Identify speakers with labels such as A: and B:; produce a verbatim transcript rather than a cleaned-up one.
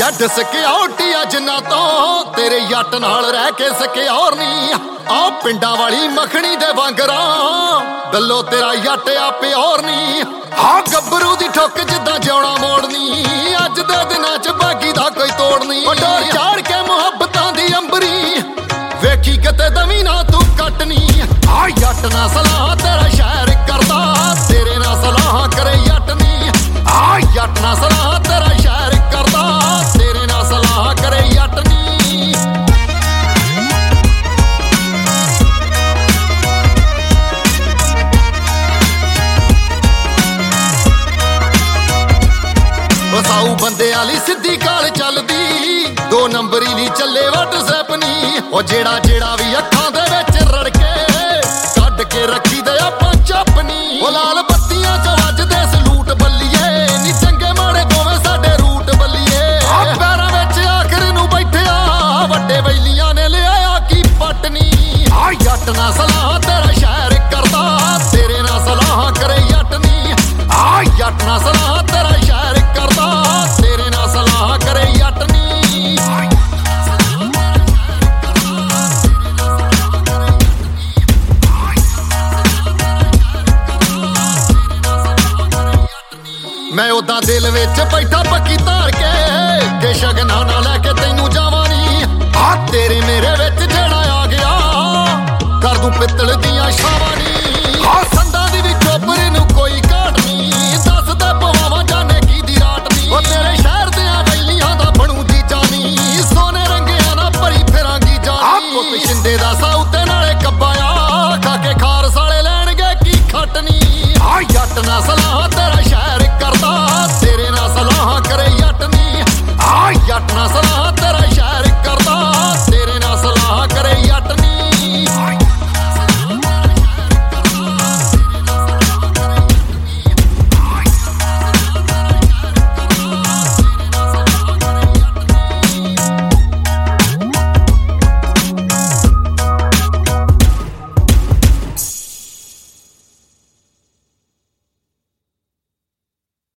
A: ਜੱਟ ਸਿਕਿਉਰਟੀ ਅੱਜ ਨਾ ਤੋਂ ਤੇਰੇ ਜੱਟ ਨਾਲ ਰਹਿ ਕੇ ਸਿਕਿਉਰ ਨਹੀਂ ਆ ਪਿੰਡਾਂ ਵਾਲੀ ਮੱਖਣੀ ਦੇ ਵਾਂਗਰਾਂ ਗੱਲੋਂ ਤੇਰਾ ਜੱਟ ਆ ਪਿਓਰ ਨਹੀਂ ਆ ਗੱਭਰੂ ਦੀ ਠੁੱਕ ਜਿੱਦਾਂ ਜਿਉਣਾ ਮੋੜਨੀ ਅੱਜ ਦੇ ਦਿਨਾਂ ਚ ਬਾਗੀ ਦਾ ਕੋਈ ਤੋੜ ਨਹੀਂ ਡੋਰ ਚਾੜ ਕੇ ਮੁਹੱਬਤਾਂ ਦੀ ਅੰਬਰੀ ਵੇਖੀ ਕਿਤੇ ਦਵੀ ਨਾ ਤੂੰ ਕੱਟਨੀ ਆ ਜੱਟ ਨਾ ਸਲਾਹ ਤੇਰਾ ਸ਼ਹਿਰ ਕਰਦਾ ਤੇਰੇ ਨਾਲ ਸਲਾਹ ਕਰੇ ਜੱਟ ਨਹੀਂ ਆ ਜੱਟ ਨਾ ਸਲਾਹ ਤੇਰਾ ਸ਼ਹਿਰ ਕਰਦਾ ਤੇਰੇ ਨਾਲ ਸਲਾਹ ਕਰੇ ਜੱਟ ਨਹੀਂ ਵਸਾਊ ਬੰਦਿਆਂ ਲਈ ਸਿੱਧੀ ਕਾਲ ਚੱਲਦੀ ਦੋ ਨੰਬਰੀ ਨਹੀਂ ਚੱਲੇ WhatsApp ਨਹੀਂ ਉਹ ਜਿਹੜਾ ਜਿਹੜਾ ਵੀ ਅੱਖਾਂ ਦੇ ਵਿੱਚ ਰੜਕੇ ਕੱਢ ਕੇ ਰੱਖੀ ਦੇ ਆਪਾਂ ਚੱਪਨੀ ਉਹ ਲਾਲ ਬੱਤੀਆਂ ਚ ਵੱਜਦੇ ਸਲੂਟ ਬੱਲੀਏ ਨੀ ਚੰਗੇ ਮਾੜੇ ਦੋਵੇਂ ਸਾਡੇ ਰੂਟ ਬੱਲੀਏ ਆ ਪੈਰਾਂ ਵਿੱਚ ਆਖਰ ਨੂੰ ਬੈਠਿਆ ਵੱਡੇ ਬੈਲੀਆਂ ਨੇ ਲਿਆਇਆ ਕੀ ਪਟਨੀ ਆ ਜੱਟ ਨਾ ਸਲਾਹ ਤੇਰਾ ਸ਼ਹਿਰ ਕਰਦਾ ਤੇਰੇ ਨਾਲ ਸਲਾਹ ਕਰੇ ਜੱਟ ਨਹੀਂ ਆ ਜੱਟ ਨਾ ਸਲਾਹ ਤੇਰਾ ਸ਼ਹਿਰ ਕਰਦਾ ਤੇਰੇ ਨਾਲ ਸਲਾਹ ਕਰੇ ਜੱਟ ਨਹੀਂ ਮੈਂ ਉਦਾਂ ਦਿਲ ਵਿੱਚ ਬੈਠਾ ਪੱਕੀ ਧਾਰ ਕੇ ਕਿ ਸ਼ਗਨਾਂ ਨਾ ਲੈ ਕੇ ਤੈਨੂੰ ਜਾਵਾਂ ਨੀ ਆ ਤੇਰੇ ਮੇਰੇ ਵਿੱਚ ਜਿਹੜਾ ਆ ਗਿਆ ਕਰ ਦੂੰ ਪਿੱਤਲ ਦੀਆਂ ਛਾਵਾਂ ਨੀ ਆ ਸੰਦਾਂ ਦੀ ਵੀ ਚੋਪਰ ਨੂੰ ਕੋਈ ਘਾਟ ਨੀ ਦੱਸਦਾ ਪਵਾਵਾਂ ਜਾਣੇ ਕੀ ਦੀ ਰਾਟ ਨੀ ਉਹ ਤੇਰੇ ਸ਼ਹਿਰ ਦਿਆਂ ਬੈਲੀਆਂ ਦਾ ਬਣੂ ਜੀ ਜਾਨੀ ਸੋਨੇ ਰੰਗਿਆਂ ਨਾਲ ਭਰੀ ਫਿਰਾਂਗੀ ਜਾਨੀ ਉਹ ਪਿਛਿੰਦੇ ਦਾ ਸਾਊ ਤੇ ਨਾਲੇ ਕੱਬਾ ਆ ਖਾ ਕੇ ਖਾਰਸ ਵਾਲੇ ਲੈਣਗੇ ਕੀ ਖਟਨੀ ਆ ਜੱਟ ਨਾ ਸਲਾਹ ਤੇਰਾ ਸ਼ਹਿਰ ਕਰਦਾ